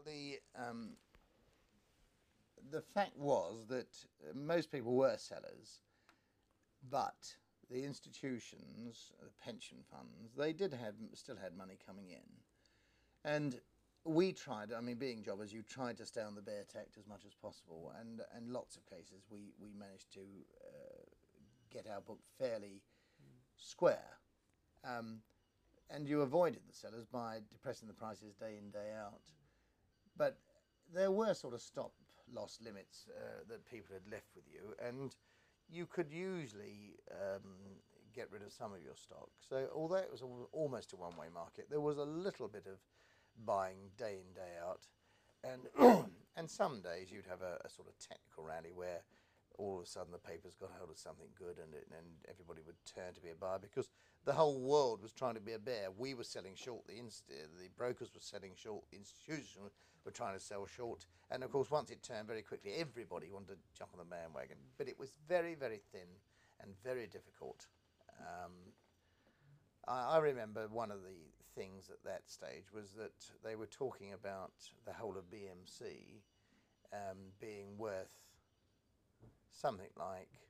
Well, the fact was that most people were sellers, but the institutions, the pension funds, they still had money coming in, and we tried. I mean, being jobbers, you tried to stay on the bare tact as much as possible, and lots of cases we managed to get our book fairly square, and you avoided the sellers by depressing the prices day in day out, but there were sort of stop-loss limits that people had left with you, and you could usually get rid of some of your stock. So although it was almost a one-way market, there was a little bit of buying day in, day out. And and some days you'd have a sort of technical rally where all of a sudden the papers got hold of something good, and everybody would turn to be a buyer because the whole world was trying to be a bear. We were selling short, the brokers were selling short, the institutions were trying to sell short, and of course once it turned very quickly, everybody wanted to jump on the bandwagon. But it was very, very thin and very difficult. I remember one of the things at that stage was that they were talking about the whole of BMC being worth something like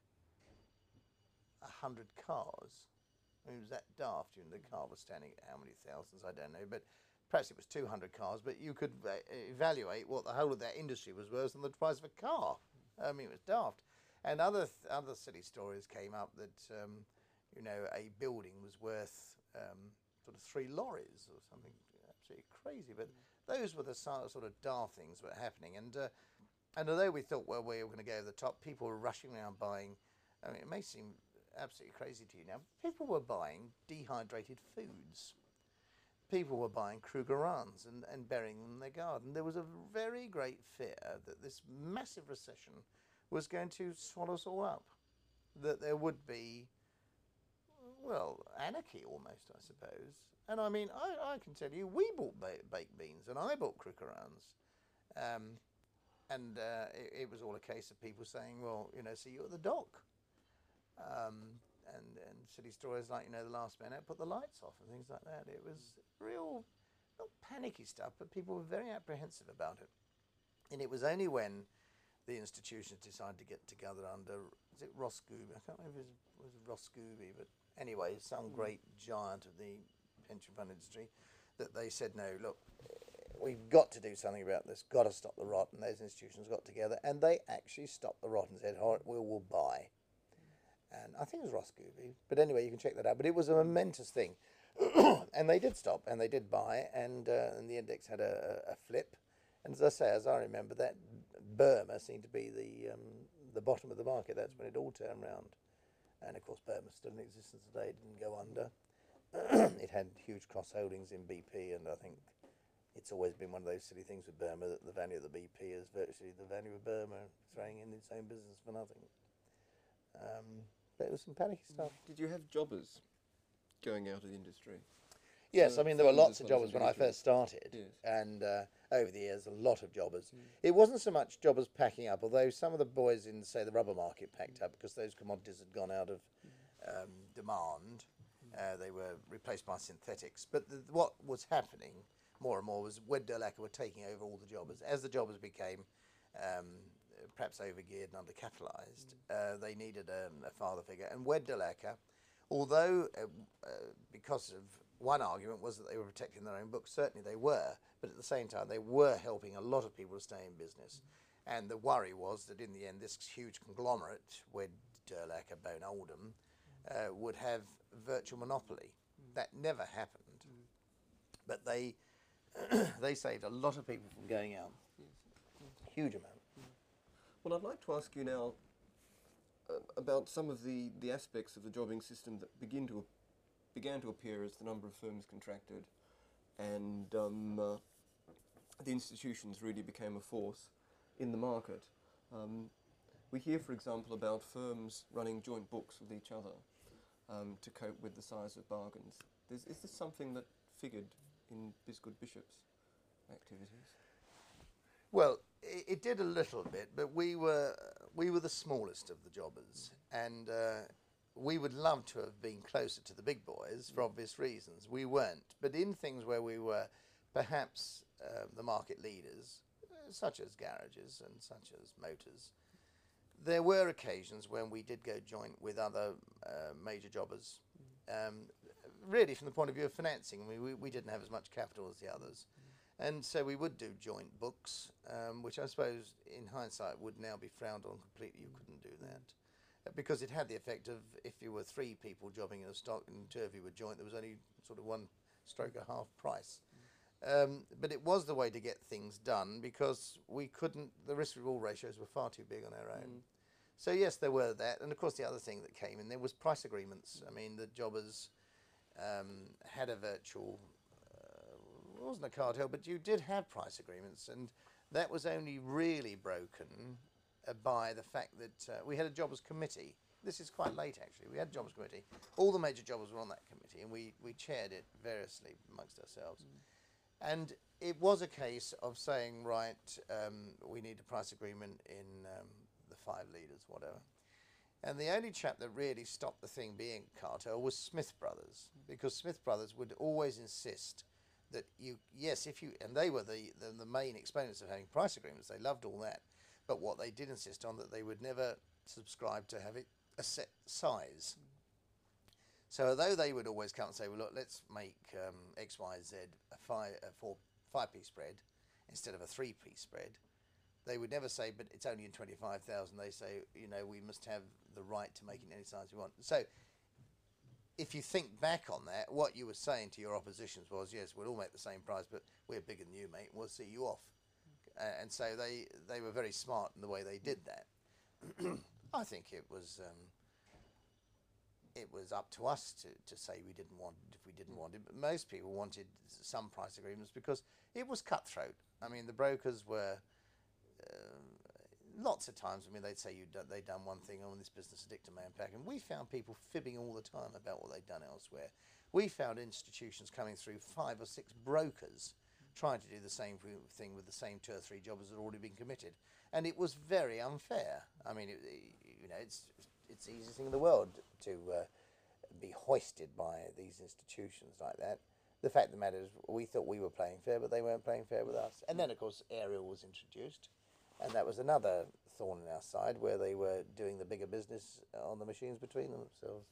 100 cars. I mean, it was that daft. You know, the car was standing at how many thousands, I don't know, but perhaps it was 200 cars, but you could evaluate what the whole of that industry was worth on the price of a car. I mean, it was daft. And other silly stories came up that, you know, a building was worth sort of 3 lorries or something absolutely crazy. But those were the sort of daft things that were happening. And although we thought, well, we were going to go to the top, people were rushing around buying. I mean, it may seem absolutely crazy to you now. People were buying dehydrated foods. People were buying Krugerrands and burying them in their garden. There was a very great fear that this massive recession was going to swallow us all up. That there would be, well, anarchy almost, I suppose. And I mean, I can tell you, we bought baked beans and I bought Krugerrands. And it was all a case of people saying, well, you know, see you at the dock. And silly stories like, you know, the last man out put the lights off and things like that. It was real, not panicky stuff, but people were very apprehensive about it. And it was only when the institutions decided to get together under, is it Roscooby? I can't remember if it was Roscooby, but anyway, some great giant of the pension fund industry, that they said, no, look, we've got to do something about this, got to stop the rot, and those institutions got together, and they actually stopped the rot and said, all right, we'll buy. And I think it was Roscooby, but anyway, you can check that out. But it was a momentous thing. And they did stop, and they did buy, and the index had a flip. And as I say, as I remember, that Burma seemed to be the bottom of the market. That's when it all turned round. And of course, Burma's still in existence today, it didn't go under. It had huge cross holdings in BP, and I think it's always been one of those silly things with Burma that the value of the BP is virtually the value of Burma, throwing in its own business for nothing. But it was some panicky stuff. Did you have jobbers going out of the industry? Yes, So I mean, there were lots of funds jobbers when I first started, yes. and over the years, a lot of jobbers. It wasn't so much jobbers packing up, although some of the boys in, say, the rubber market packed up because those commodities had gone out of demand. They were replaced by synthetics. But what was happening more and more was Wedd Durlacher were taking over all the jobbers. As the jobbers became perhaps overgeared and undercapitalised, they needed a father figure. And Wedd Durlacher, although because of one argument was that they were protecting their own books, certainly they were, but at the same time they were helping a lot of people to stay in business. And the worry was that in the end this huge conglomerate, Wedd Durlacher, Bone Oldham, would have virtual monopoly. That never happened. But they they saved a lot of people from going out. Huge amount. Well, I'd like to ask you now about some of the aspects of the jobbing system that began to appear as the number of firms contracted and the institutions really became a force in the market. We hear, for example, about firms running joint books with each other to cope with the size of bargains. Is this something that figured in Bisgood Bishop's activities? Well, it did a little bit, but we were the smallest of the jobbers, and we would love to have been closer to the big boys for obvious reasons. We weren't, but in things where we were perhaps the market leaders, such as garages and such as motors, there were occasions when we did go joint with other major jobbers, really from the point of view of financing. I mean, we didn't have as much capital as the others. And so we would do joint books, which I suppose in hindsight would now be frowned on completely. You couldn't do that. Because it had the effect of, if you were 3 people jobbing in a stock and 2 of you were joint, there was only sort of 1 stroke a half price. But it was the way to get things done, because we couldn't, the risk reward ratios were far too big on our own. So yes, there were that. And of course the other thing that came in there was price agreements. I mean, the jobbers had a virtual, it wasn't a cartel, but you did have price agreements, and that was only really broken by the fact that we had a jobbers committee. This is quite late, actually. We had a jobbers committee. All the major jobbers were on that committee, and we chaired it variously amongst ourselves. And it was a case of saying, right, we need a price agreement in the 5 leaders, whatever. And the only chap that really stopped the thing being cartel was Smith Brothers, because Smith Brothers would always insist that and they were the main exponents of having price agreements. They loved all that. But what they did insist on, that they would never subscribe to have it a set size. So although they would always come and say, well, look, let's make X, Y, Z a 5-piece spread instead of a 3-piece spread, they would never say, but it's only in 25,000. They say, you know, we must have the right to make it any size we want. So if you think back on that, what you were saying to your oppositions was, yes, we'll all make the same price, but we're bigger than you, mate, we'll see you off. And so they were very smart in the way they did that. I think it was up to us to say we didn't want it if we didn't want it, but most people wanted some price agreements because it was cutthroat. I mean, the brokers were lots of times, I mean, they'd say they'd done one thing on this business, addict to Manpack, and we found people fibbing all the time about what they'd done elsewhere. We found institutions coming through 5 or 6 brokers trying to do the same thing with the same 2 or 3 jobbers that had already been committed, and it was very unfair. I mean, you know, it's the easiest thing in the world to be hoisted by these institutions like that. The fact of the matter is, we thought we were playing fair, but they weren't playing fair with us. And then, of course, Ariel was introduced, and that was another thorn in our side, where they were doing the bigger business on the machines between themselves.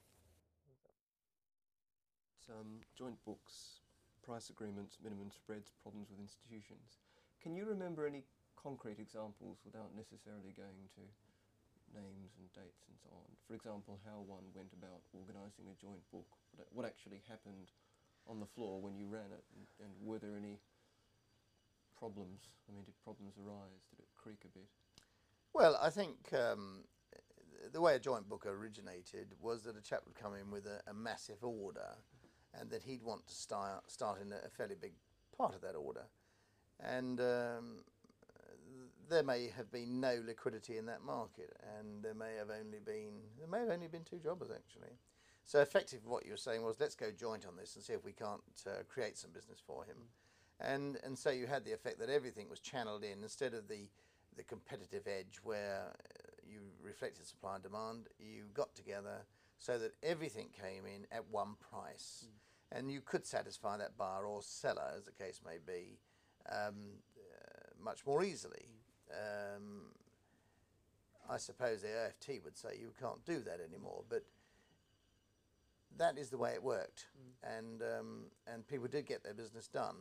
Joint books, price agreements, minimum spreads, problems with institutions. Can you remember any concrete examples without necessarily going to names and dates and so on? For example, how one went about organising a joint book, what actually happened on the floor when you ran it, and were there any problems? I mean, did problems arise? Did it creak a bit? Well, I think the way a joint book originated was that a chap would come in with a massive order, and that he'd want to start in a fairly big part of that order. And there may have been no liquidity in that market, and there may have only been 2 jobbers actually. So effectively what you were saying was, let's go joint on this and see if we can't create some business for him. And so you had the effect that everything was channeled in, instead of the competitive edge where you reflected supply and demand, you got together so that everything came in at one price. And you could satisfy that buyer or seller, as the case may be, much more easily. I suppose the AFT would say you can't do that anymore, but that is the way it worked, and people did get their business done.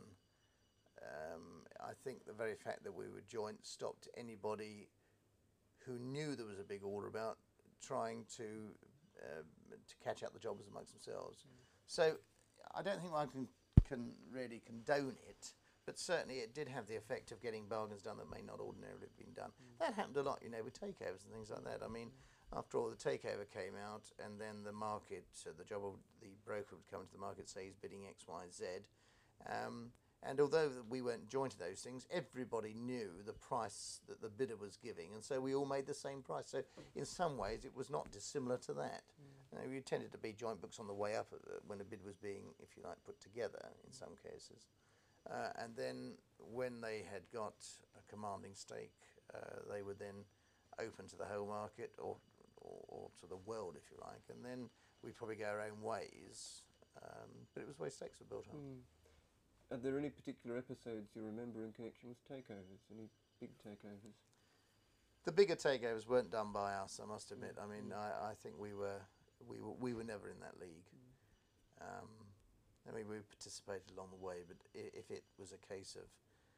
I think the very fact that we were joint stopped anybody who knew there was a big order about trying to catch up the jobbers amongst themselves. So I don't think one can really condone it, but certainly it did have the effect of getting bargains done that may not ordinarily have been done. That happened a lot, you know, with takeovers and things like that. I mean, after all, the takeover came out, and then the market, the broker would come to the market, say he's bidding X, Y, Z. And although we weren't joint to those things, everybody knew the price that the bidder was giving, and so we all made the same price. So in some ways, it was not dissimilar to that. We tended to be joint books on the way up when a bid was being, if you like, put together in some cases. And then when they had got a commanding stake, they would then open to the whole market, or to the world, if you like, and then we'd probably go our own ways. But it was the way stakes were built up. Are there any particular episodes you remember in connection with takeovers? Any big takeovers? The bigger takeovers weren't done by us, I must admit. I mean, I think we were never in that league. I mean, we participated along the way, but if it was a case of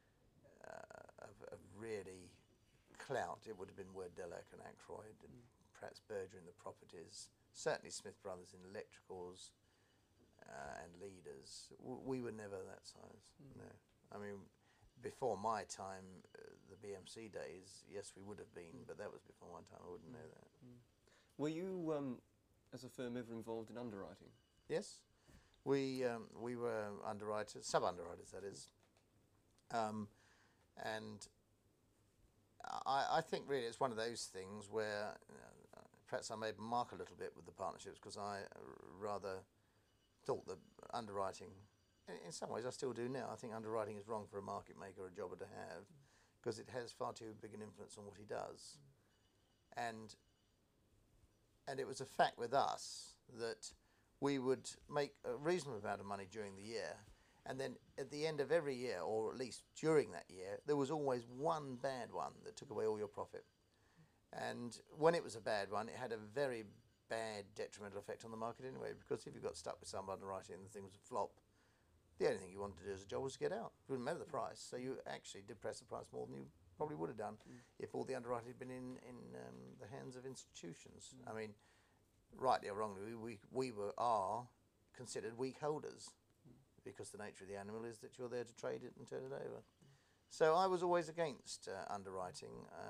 really clout, it would have been Word Delac and Ackroyd, and perhaps Berger in the properties. Certainly Smith Brothers in electricals and leaders. We were never that size. No, I mean, before my time, the BMC days, yes, we would have been, but that was before my time. I wouldn't know that. Were you, as a firm, ever involved in underwriting? Yes, we were underwriters, sub-underwriters, that is, and I think really it's one of those things where perhaps I made mark a little bit with the partnerships, because I rather thought that underwriting, in some ways I still do now, I think underwriting is wrong for a market maker or a jobber to have, because it has far too big an influence on what he does. And it was a fact with us that we would make a reasonable amount of money during the year, and then at the end of every year, or at least during that year, there was always one bad one that took away all your profit. And when it was a bad one, it had a very bad detrimental effect on the market anyway, because if you got stuck with some underwriting and the thing was a flop, the only thing you wanted to do as a job was to get out. It wouldn't matter the price, so you actually depressed the price more than you probably would have done if all the underwriting had been in the hands of institutions. I mean, rightly or wrongly, we are considered weak holders, because the nature of the animal is that you're there to trade it and turn it over. So I was always against underwriting,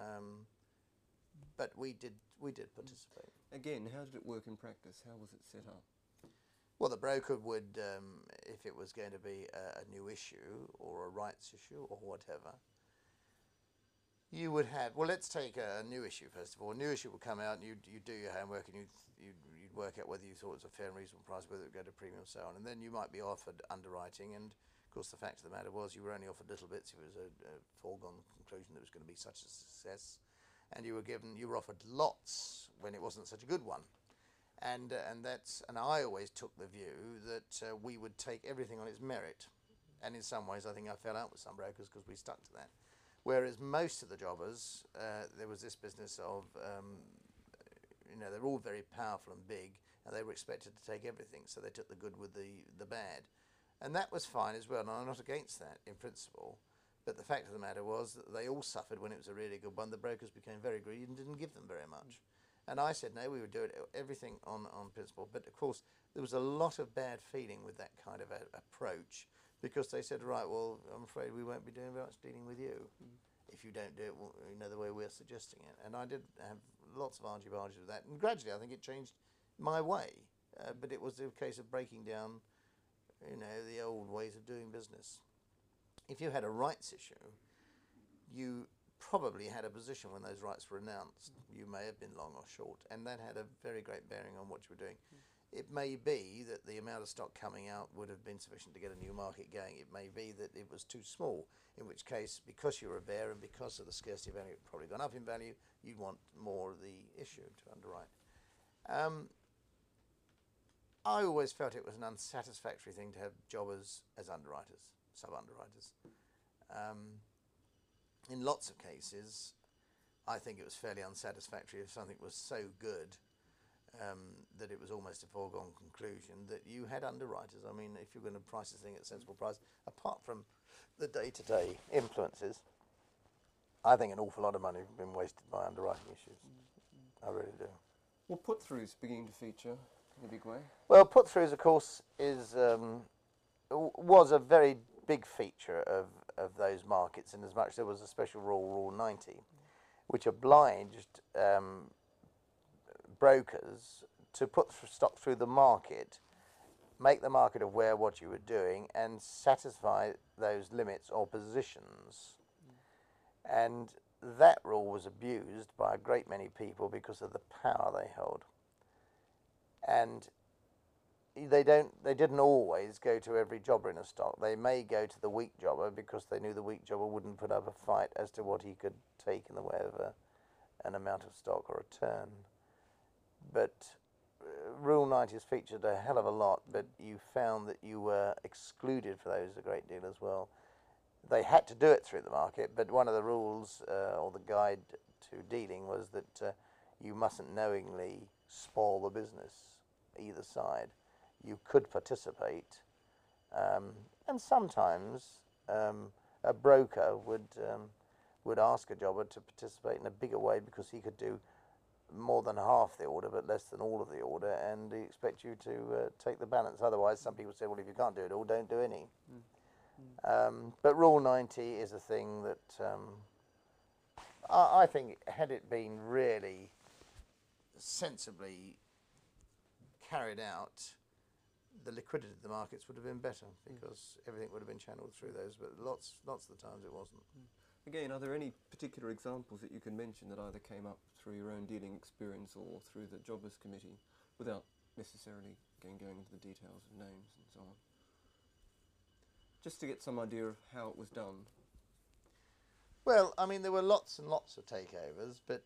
but we did participate. Again, how did it work in practice? How was it set up? Well, the broker would, if it was going to be a new issue or a rights issue or whatever, you would have, well, let's take a new issue first of all. A new issue would come out, and you'd do your homework, and you'd work out whether you thought it was a fair and reasonable price, whether it would go to premium, so on. And then you might be offered underwriting, and of course the fact of the matter was you were only offered little bits if it was a foregone conclusion that it was going to be such a success, and you were offered lots when it wasn't such a good one. And I always took the view that we would take everything on its merit, and in some ways I think I fell out with some brokers because we stuck to that. Whereas most of the jobbers, there was this business of, they're all very powerful and big, and they were expected to take everything, so they took the good with the bad. And that was fine as well, and I'm not against that in principle, but the fact of the matter was that they all suffered when it was a really good one. The brokers became very greedy and didn't give them very much. And I said, no, we would do everything on principle. But of course, there was a lot of bad feeling with that kind of approach, because they said, right, well, I'm afraid we won't be doing very much dealing with you if you don't do it the way we're suggesting it. And I did have lots of argy-bargy with that. And gradually, I think it changed my way. But it was a case of breaking down, the old ways of doing business. If you had a rights issue, you probably had a position when those rights were announced. You may have been long or short, and that had a very great bearing on what you were doing. It may be that the amount of stock coming out would have been sufficient to get a new market going. It may be that it was too small, in which case, because you were a bear and because of the scarcity of value, it probably gone up in value, you'd want more of the issue to underwrite. I always felt it was an unsatisfactory thing to have jobbers as underwriters, sub-underwriters. In lots of cases, I think it was fairly unsatisfactory if something was so good that it was almost a foregone conclusion that you had underwriters. I mean, if you're going to price this thing at a sensible price, apart from the day-to-day influences, I think an awful lot of money has been wasted by underwriting issues. I really do. Well, put-throughs beginning to feature in a big way. Well, put-throughs, of course, was a very big feature of those markets, in as much there was a special rule, Rule 90, which obliged brokers to put stock through the market, make the market aware what you were doing, and satisfy those limits or positions. And that rule was abused by a great many people because of the power they held. And they didn't always go to every jobber in a stock. They may go to the weak jobber because they knew the weak jobber wouldn't put up a fight as to what he could take in the way of an amount of stock or a turn. But Rule 90 is featured a hell of a lot, but you found that you were excluded for those a great deal as well. They had to do it through the market, but one of the rules or the guide to dealing was that you mustn't knowingly spoil the business, either side. You could participate, and sometimes a broker would ask a jobber to participate in a bigger way because he could do more than half the order but less than all of the order, and he expect you to take the balance. Otherwise, some people say, well, if you can't do it all, don't do any. But Rule 90 is a thing that I think, had it been really sensibly carried out, the liquidity of the markets would have been better because everything would have been channeled through those, but lots of the times it wasn't. Again, are there any particular examples that you can mention that either came up through your own dealing experience or through the Jobbers Committee, without necessarily going into the details of names and so on? Just to get some idea of how it was done. Well, I mean, there were lots and lots of takeovers, but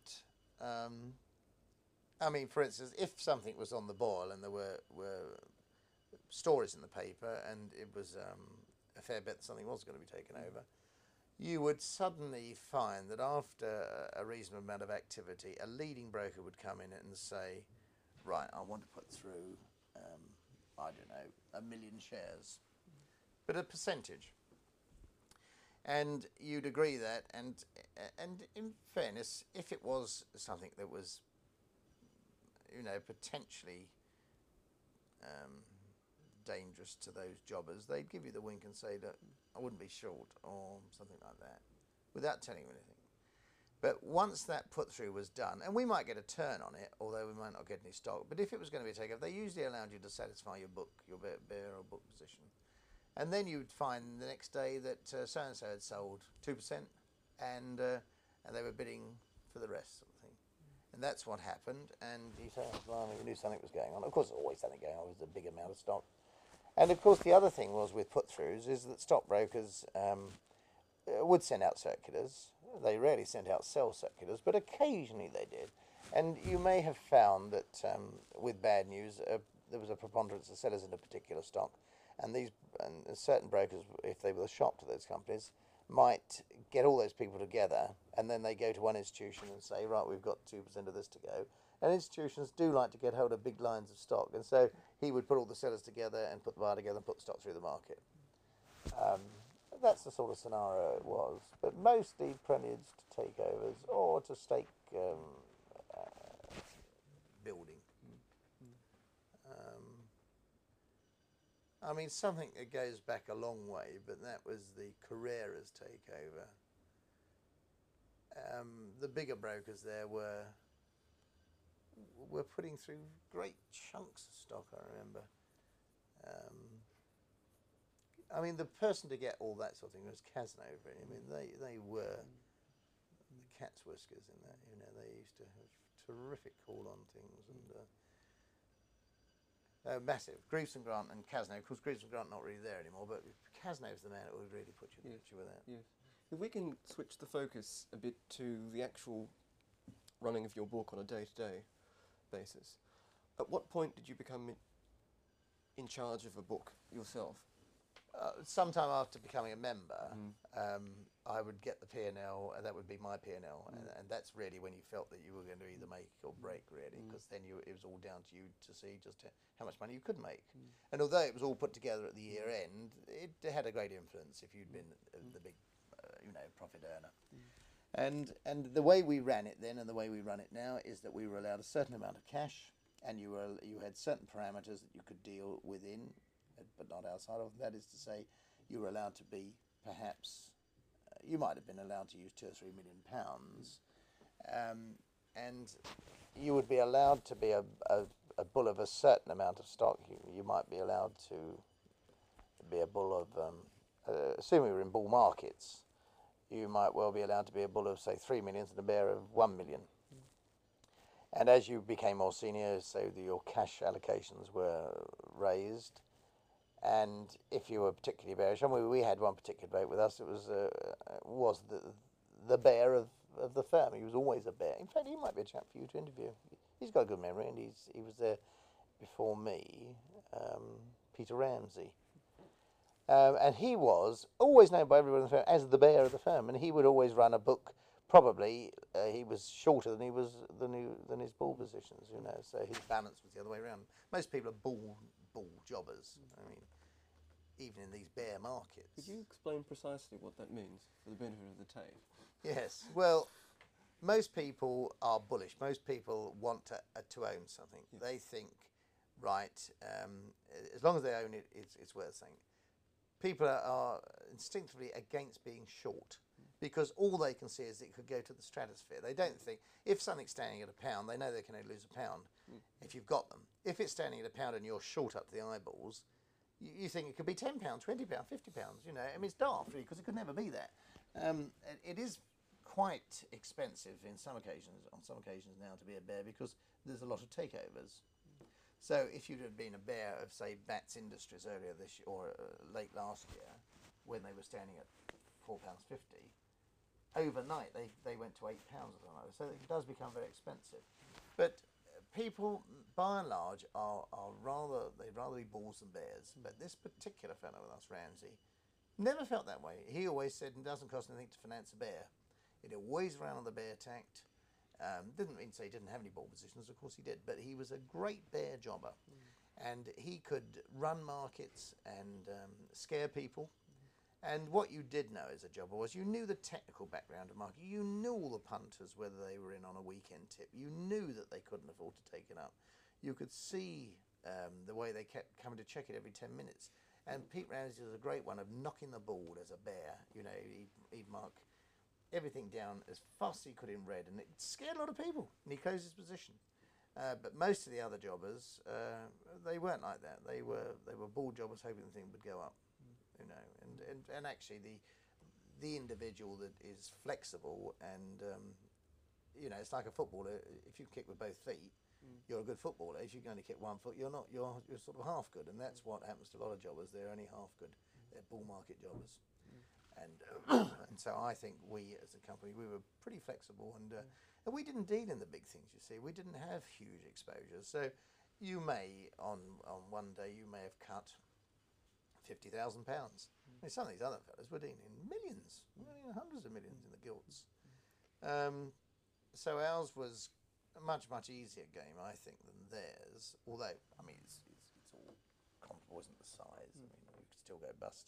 I mean, for instance, if something was on the boil and there were stories in the paper and it was a fair bet that something was going to be taken over, you would suddenly find that after a reasonable amount of activity, a leading broker would come in and say, right, I want to put through, I don't know, 1 million shares, but a percentage. And you'd agree that, and in fairness, if it was something that was, you know, potentially dangerous to those jobbers, they'd give you the wink and say that I wouldn't be short or something like that, without telling you anything. But once that put through was done, and we might get a turn on it, although we might not get any stock, but if it was going to be a takeover, they usually allowed you to satisfy your book, your bear or book position. And then you'd find the next day that so-and-so had sold 2% and they were bidding for the rest, sort of thing. And that's what happened, and you say, oh, blimey, we knew something was going on. Of course, there's always something going on with a big amount of stock. And of course, the other thing was with put-throughs is that stockbrokers would send out circulars. They rarely sent out sell circulars, but occasionally they did. And you may have found that with bad news, there was a preponderance of sellers in a particular stock. And certain brokers, if they were the shop to those companies, might get all those people together, and then they go to one institution and say, right, we've got 2% of this to go. And institutions do like to get hold of big lines of stock, and so he would put all the sellers together and put the buyer together and put the stock through the market. That's the sort of scenario it was, but mostly preluded to takeovers or to stake building. I mean, something that goes back a long way, but that was the Carreras takeover. The bigger brokers there were putting through great chunks of stock, I remember. I mean, the person to get all that sort of thing was Cazenove. I mean, they were the cat's whiskers in that. You know, they used to have terrific call on things and massive. Greaves and Grant and Cazenove. Of course, Greaves and Grant not really there anymore, but Cazenove's the man that would really put you with that. Yes. If we can switch the focus a bit to the actual running of your book on a day-to-day basis, at what point did you become in charge of a book yourself? Sometime after becoming a member, I would get the P&L, and that would be my P&L, and that's really when you felt that you were going to either make or break, really, because then it was all down to you to see just how much money you could make. And although it was all put together at the year end, it had a great influence if you'd been the big, profit earner. And the way we ran it then, and the way we run it now, is that we were allowed a certain amount of cash, and you had certain parameters that you could deal within, but not outside of. That is to say, you were allowed to be perhaps, you might have been allowed to use £2 or £3 million, and you would be allowed to be a bull of a certain amount of stock. You might be allowed to be a bull of, assuming we were in bull markets, you might well be allowed to be a bull of, say, 3 million and a bear of 1 million. And as you became more senior, so your cash allocations were raised. And if you were particularly bearish, and we had one particular boat with us, it was the bear of the firm. He was always a bear. In fact, he might be a chap for you to interview. He's got a good memory, and he was there before me, Peter Ramsey. And he was always known by everyone in the firm as the bear of the firm, and he would always run a book. Probably he was shorter than than his ball positions, you know. So his balance was the other way around. Most people are ball jobbers. I mean, even in these bear markets. Could you explain precisely what that means for the benefit of the tape? Yes. Well, most people are bullish. Most people want to own something. Yes. They think, right, as long as they own it, it's worth something. People are instinctively against being short because all they can see is it could go to the stratosphere. They don't think, if something's standing at £1, they know they can only lose £1 if you've got them. If it's standing at £1 and you're short up to the eyeballs, you think it could be £10, £20, £50, you know. I mean, it's daft, really, because it could never be that. It is quite expensive on some occasions now to be a bear because there's a lot of takeovers. So if you'd have been a bear of, say, Bats Industries earlier this year or late last year, when they were standing at £4.50, overnight they went to £8 or something like that. So it does become very expensive. But people, by and large, they'd rather be bulls than bears. But this particular fellow with us, Ramsey, never felt that way. He always said it doesn't cost anything to finance a bear. It always ran on the bear tact. Didn't mean to say he didn't have any ball positions, of course he did, but he was a great bear jobber. And he could run markets and scare people. And what you did know as a jobber was you knew the technical background of market. You knew all the punters, whether they were in on a weekend tip. You knew that they couldn't afford to take it up. You could see the way they kept coming to check it every 10 minutes. And Pete Ramsey was a great one of knocking the board as a bear. You know, he'd mark everything down as fast as he could in red, and it scared a lot of people, and he closed his position. But most of the other jobbers, they weren't like that. They were ball jobbers hoping the thing would go up, you know. And actually the individual that is flexible and you know, it's like a footballer. If you kick with both feet, you're a good footballer. If you can only kick one foot, you're not. You're sort of half good, and that's what happens to a lot of jobbers. They're only half good. They're bull market jobbers. And so I think we, as a company, we were pretty flexible, and we didn't deal in the big things. You see, we didn't have huge exposures. So you may on one day you may have cut £50,000. I mean, some of these other fellas were dealing in millions, hundreds of millions in the gilts. So ours was a much easier game, I think, than theirs. Although I mean, it's all comparable, isn't the size? I mean, you could still go bust.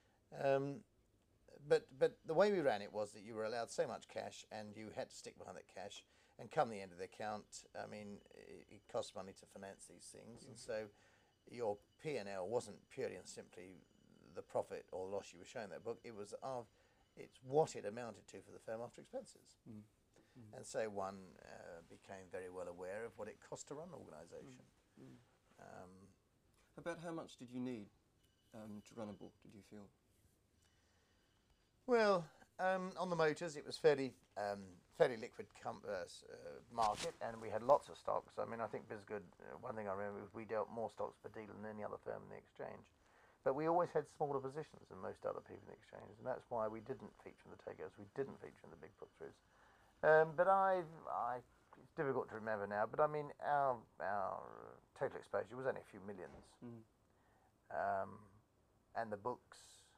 But the way we ran it was that you were allowed so much cash, and you had to stick behind that cash. And come the end of the account, I mean, it costs money to finance these things, and so your P&L wasn't purely and simply the profit or loss you were showing that book. It was it's what it amounted to for the firm after expenses. And so one became very well aware of what it cost to run an organisation. About how much did you need to run a book, did you feel? Well, on the motors, it was fairly liquid market, and we had lots of stocks. I mean, I think Bisgood, one thing I remember was we dealt more stocks per dealer than any other firm in the exchange. But we always had smaller positions than most other people in the exchange, and that's why we didn't feature in the takeovers. We didn't feature in the big put-throughs. But it's difficult to remember now, but I mean, our total exposure was only a few millions. And the books,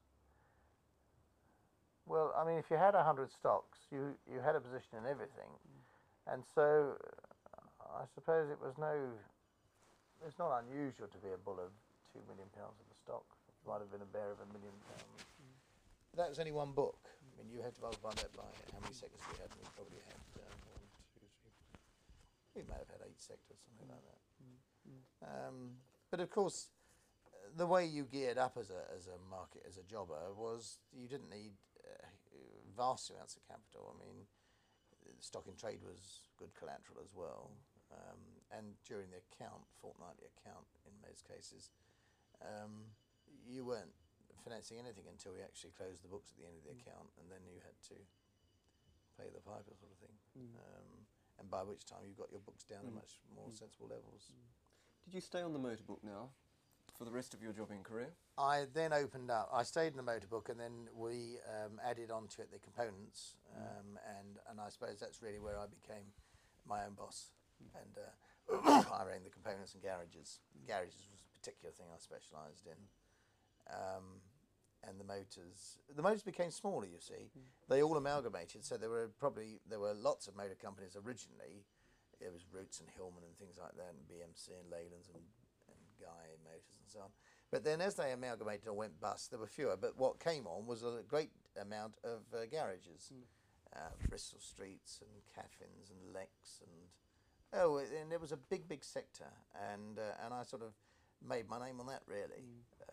well, I mean, if you had 100 stocks, you had a position in everything. And so I suppose it's not unusual to be a bull of £2 million of the stock. It might have been a bear of £1 million. That was only one book. I mean, you had to multiply that by how many sectors we had, and we probably had 1, 2, 3. We may have had 8 sectors, something like that. But of course, the way you geared up as a market, as a jobber, was you didn't need vast amounts of capital. I mean, stock in trade was good collateral as well. And during the fortnightly account, in most cases, you weren't financing anything until we actually closed the books at the end of the account, and then you had to pay the piper, sort of thing. And by which time you got your books down to much more sensible levels. Did you stay on the motor book now for the rest of your jobbing career? I then opened up. I stayed in the motor book, and then we added onto it the components, and I suppose that's really where I became my own boss. And I ran the components and garages. Garages was a particular thing I specialised in. And the motors became smaller, you see. They all amalgamated, so there were lots of motor companies originally. There was Roots and Hillman and things like that, and BMC and Leyland's and Guy Motors and so on. But then as they amalgamated or went bust, there were fewer. But what came on was a great amount of garages. Bristol Streets and Caffins and Lex and it was a big sector, and I sort of made my name on that really.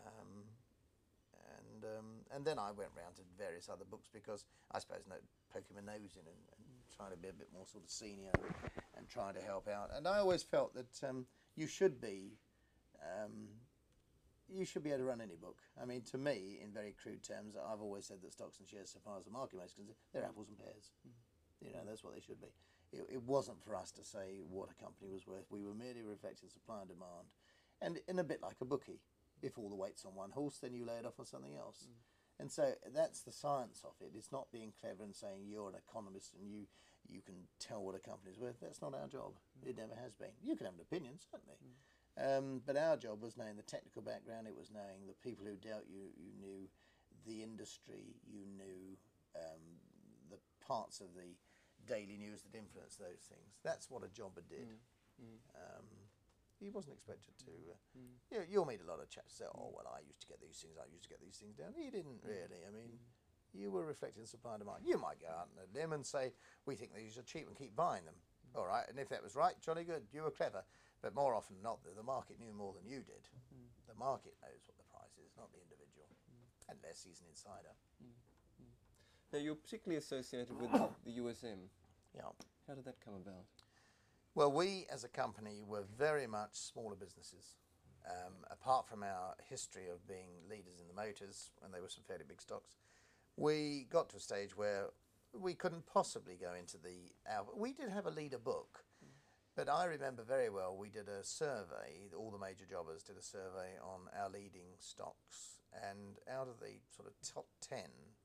And then I went round to various other books because I suppose poking my nose in and trying to be a bit more sort of senior and trying to help out. And I always felt that you should be able to run any book. I mean, to me, in very crude terms, I've always said that stocks and shares, so far as the market makes concerned, they're apples and pears. You know, that's what they should be. It wasn't for us to say what a company was worth. We were merely reflecting supply and demand. And in a bit like a bookie, if all the weight's on one horse, then you lay it off on something else. And so that's the science of it. It's not being clever and saying you're an economist and you can tell what a company's worth. That's not our job. It never has been. You can have an opinion, certainly. But our job was knowing the technical background. It was knowing the people who dealt. You knew the industry. You knew the parts of the daily news that influenced those things. That's what a jobber did. He wasn't expected to. You'll meet a lot of chaps say, "Oh, well, I used to get these things. I used to get these things down." He didn't really. I mean, you were reflecting supply and demand. You might go out on a limb and say, "We think these are cheap and keep buying them." All right, and if that was right, jolly good. You were clever. But more often than not, the market knew more than you did. The market knows what the price is, not the individual, unless he's an insider. Now, you're particularly associated with the USM. Yeah. How did that come about? Well, we as a company were very much smaller businesses. Apart from our history of being leaders in the motors, when they were some fairly big stocks, we got to a stage where we couldn't possibly go into we did have a leader book, but I remember very well we did a survey, all the major jobbers did a survey on our leading stocks, and out of the sort of top 10,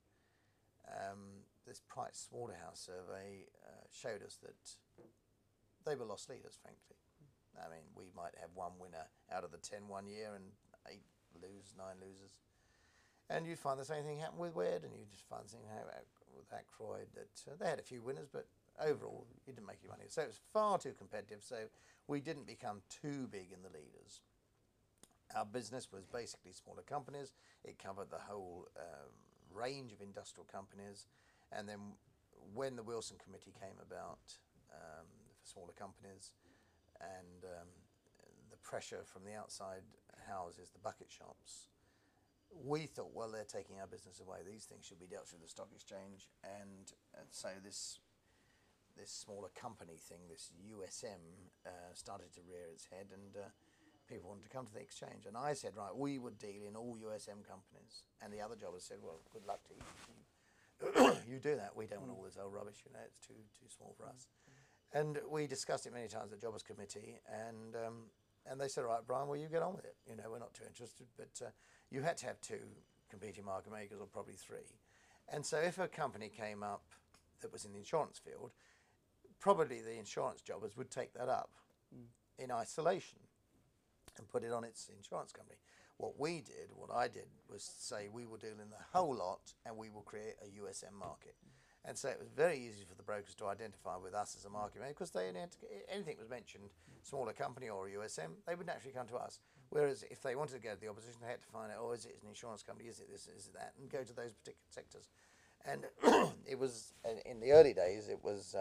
this Price Waterhouse survey showed us that they were lost leaders, frankly. I mean, we might have one winner out of the 10 one year and 9 losers. And you'd find the same thing happen with Wed, and you'd find the same thing happen with Ackroyd, that they had a few winners, but overall, you didn't make any money. So it was far too competitive, so we didn't become too big in the leaders. Our business was basically smaller companies. It covered the whole range of industrial companies. And then when the Wilson Committee came about for smaller companies, and the pressure from the outside houses, the bucket shops, we thought, well, they're taking our business away. These things should be dealt through the stock exchange. And so this smaller company thing, this USM, started to rear its head, and people wanted to come to the exchange. And I said, right, we would deal in all USM companies. And the other jobbers said, well, good luck to you. You do that. We don't want all this old rubbish, you know, it's too small for us. And we discussed it many times at the Jobbers Committee, and they said, right, Brian, well, you get on with it. You know, we're not too interested, but you had to have 2 competing market makers, or probably 3. And so if a company came up that was in the insurance field, probably the insurance jobbers would take that up in isolation and put it on its insurance company. What I did, was say we will deal in the whole lot, and we will create a USM market. And so it was very easy for the brokers to identify with us as a market maker, because they had to, anything was mentioned, smaller company or a USM, they would naturally come to us. Whereas if they wanted to go to the opposition, they had to find out, is it an insurance company, is it this, is it that, and go to those particular sectors. And it was, in the early days, it was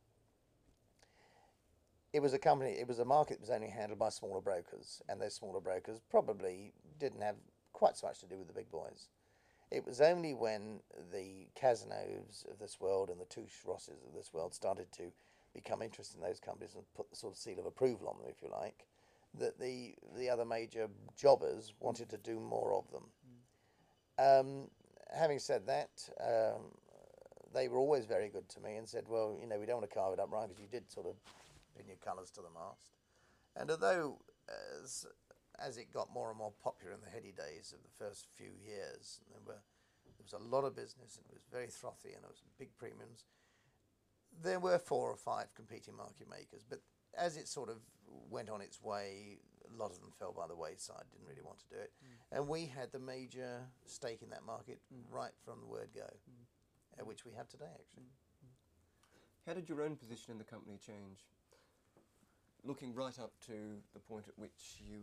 a company, it was a market that was only handled by smaller brokers, and those smaller brokers probably didn't have quite so much to do with the big boys. It was only when the Casinos of this world and the Touche Rosses of this world started to become interested in those companies and put the sort of seal of approval on them, if you like, that the other major jobbers wanted to do more of them. Having said that, they were always very good to me and said, well, you know, we don't want to carve it up, Ryan, because you did sort of pin your colours to the mast. And although as it got more and more popular in the heady days of the first few years, there was a lot of business, and it was very frothy, and there was big premiums. There were 4 or 5 competing market makers, but as it sort of went on its way, a lot of them fell by the wayside, didn't really want to do it. And we had the major stake in that market right from the word go, which we have today, actually. How did your own position in the company change? Looking right up to the point at which you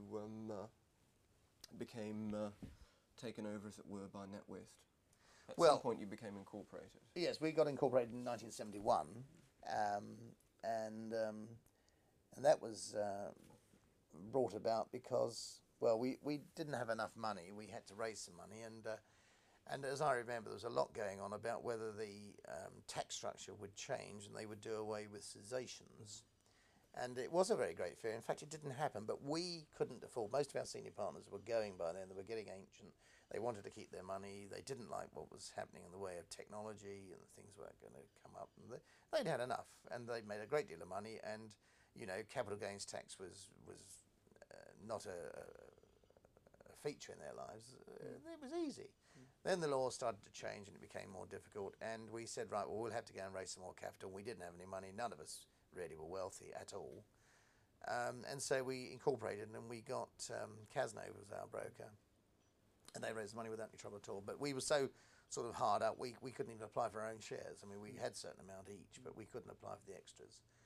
became taken over, as it were, by NatWest. At some point you became incorporated. Yes, we got incorporated in 1971, and that was brought about because, well, we didn't have enough money. We had to raise some money, and as I remember, there was a lot going on about whether the tax structure would change and they would do away with cessations. And it was a very great fear. In fact, it didn't happen, but we couldn't afford. Most of our senior partners were going by then. They were getting ancient. They wanted to keep their money. They didn't like what was happening in the way of technology, and things weren't going to come up. And they'd had enough, and they'd made a great deal of money. And capital gains tax was not a feature in their lives. It was easy. Then the law started to change, and it became more difficult. And we said, right, well, we'll have to go and raise some more capital. We didn't have any money. None of us really were wealthy at all. And so we incorporated, and we got Cazenove was our broker. And they raised money without any trouble at all. But we were so sort of hard up, we couldn't even apply for our own shares. I mean, we had a certain amount each, but we couldn't apply for the extras.